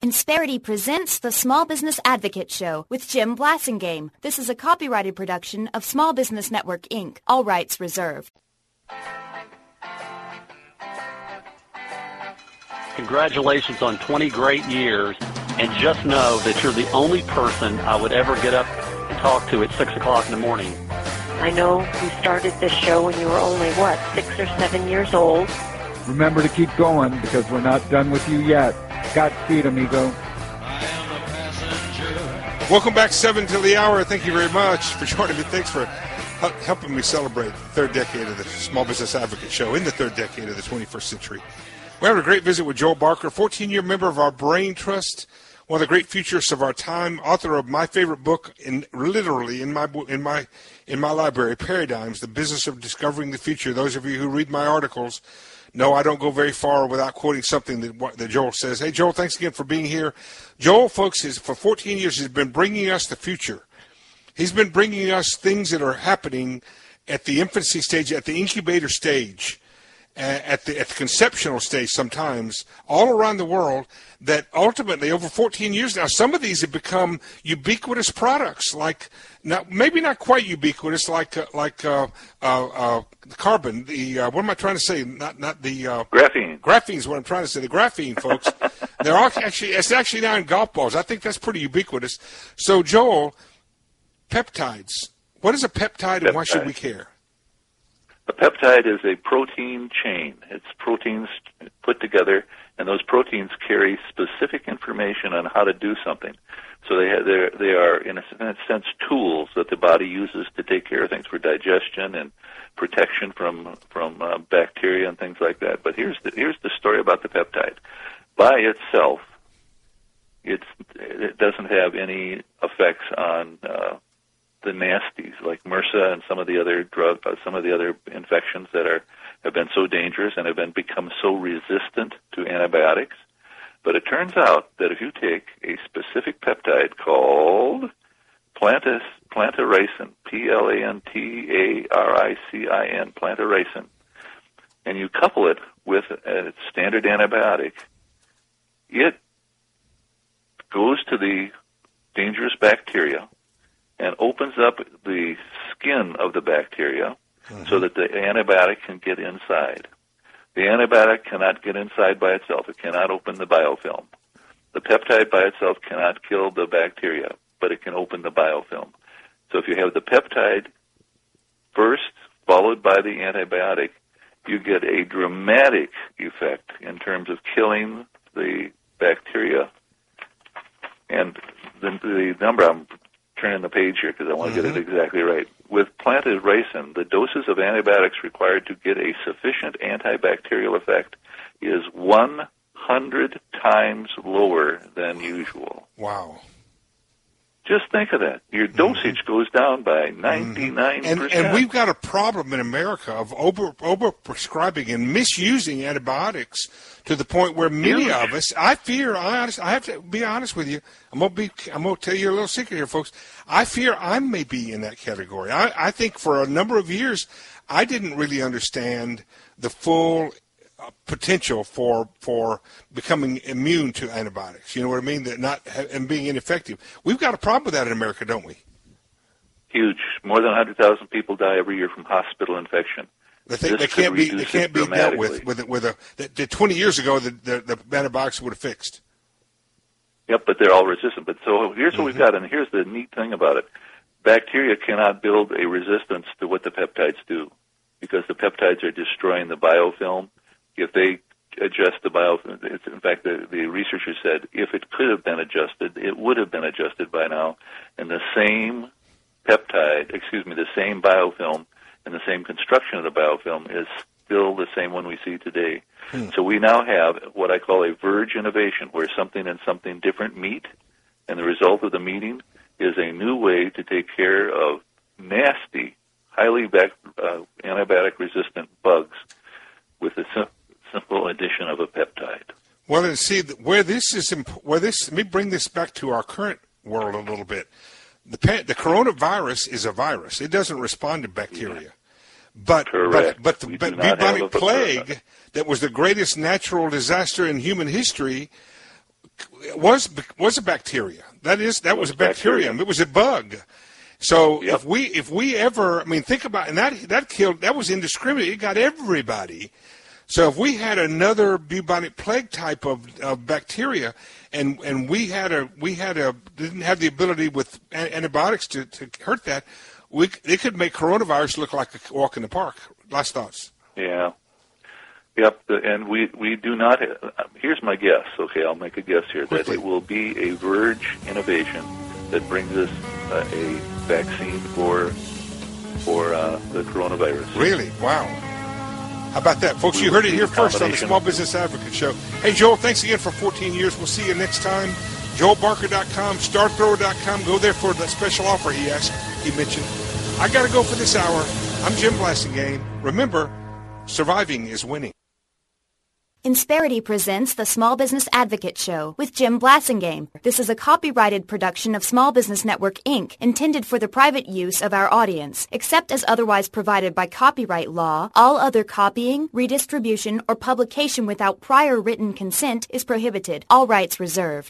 Insperity presents the Small Business Advocate Show with Jim Blasingame. This is a copyrighted production of Small Business Network, Inc. All rights reserved. Congratulations on 20 great years, and just know that you're the only person I would ever get up and talk to at 6 o'clock in the morning. I know you started this show when you were only, 6 or 7 years old? Remember to keep going, because we're not done with you yet. Godspeed, amigo. Welcome back, 7 till the hour. Thank you very much for joining me. Thanks for helping me celebrate the third decade of the Small Business Advocate Show in the third decade of the 21st century. We had a great visit with Joel Barker, 14-year member of our Brain Trust, one of the great futurists of our time, author of my favorite book, literally in my library, Paradigms: The Business of Discovering the Future. Those of you who read my articles know I don't go very far without quoting something that Joel says. Hey, Joel, thanks again for being here. Joel, folks, for 14 years has been bringing us the future. He's been bringing us things that are happening at the infancy stage, at the incubator stage, at the conceptual stage sometimes, all around the world, that ultimately, over 14 years now, some of these have become ubiquitous products, maybe not quite ubiquitous, like carbon. What am I trying to say? Not the graphene. Graphene is what I'm trying to say. The graphene, folks. It's actually now in golf balls. I think that's pretty ubiquitous. So, Joel, peptides. What is a peptide, and why should we care? A peptide is a protein chain. It's proteins put together, and those proteins carry specific information on how to do something. So they are, in a sense, tools that the body uses to take care of things for digestion and protection from bacteria and things like that. But here's the story about the peptide. By itself, it doesn't have any effects on the nasties like MRSA and some of the other infections that have been so dangerous and have become so resistant to antibiotics. But it turns out that if you take a specific peptide called plantaricin, Plantaricin, plantaricin, and you couple it with a standard antibiotic, it goes to the dangerous bacteria and opens up the skin of the bacteria so that the antibiotic can get inside. The antibiotic cannot get inside by itself. It cannot open the biofilm. The peptide by itself cannot kill the bacteria, but it can open the biofilm. So if you have the peptide first, followed by the antibiotic, you get a dramatic effect in terms of killing the bacteria. And the number, I'm turning the page here because I want to get it exactly right. With plantaricin, the doses of antibiotics required to get a sufficient antibacterial effect is 100 times lower than usual. Wow. Just think of that. Your dosage goes down by 99%. And we've got a problem in America of over-prescribing and misusing antibiotics to the point where many of us, I have to be honest with you. I'm going to tell you a little secret here, folks. I fear I may be in that category. I think for a number of years, I didn't really understand the full potential for becoming immune to antibiotics. You know what I mean? And being ineffective. We've got a problem with that in America, don't we? Huge. More than 100,000 people die every year from hospital infection. They can't be dealt with 20 years ago the antibiotics would have fixed. Yep, but they're all resistant. But so here's what we've got, and here's the neat thing about it. Bacteria cannot build a resistance to what the peptides do because the peptides are destroying the biofilm. If they adjust the biofilm, in fact, the researchers said if it could have been adjusted, it would have been adjusted by now. And the same the same biofilm and the same construction of the biofilm is still the same one we see today. So we now have what I call a verge innovation, where something and something different meet, and the result of the meeting is a new way to take care of nasty, highly antibiotic-resistant bugs with a simple addition of a peptide. Well, and see, let me bring this back to our current world a little bit. The coronavirus is a virus. It doesn't respond to bacteria. But the bubonic plague that was the greatest natural disaster in human history was a bacteria. That was a bacterium. It was a bug. So if we ever, I mean, think about, and that was indiscriminate. It got everybody. So if we had another bubonic plague type of bacteria, and we didn't have the ability with antibiotics to hurt that, it could make coronavirus look like a walk in the park. Last thoughts. Yeah. Yep, and we do not. Here's my guess. Okay, I'll make a guess here that it will be a Verge innovation that brings us a vaccine for the coronavirus. Really? Wow. How about that, folks? You heard it here first on the Small Business Advocate Show. Hey, Joel, thanks again for 14 years. We'll see you next time. JoelBarker.com, StarThrower.com. Go there for that special offer he mentioned. I got to go for this hour. I'm Jim Blasingame. Remember, surviving is winning. Insperity presents the Small Business Advocate Show with Jim Blasingame. This is a copyrighted production of Small Business Network, Inc., intended for the private use of our audience. Except as otherwise provided by copyright law, all other copying, redistribution, or publication without prior written consent is prohibited. All rights reserved.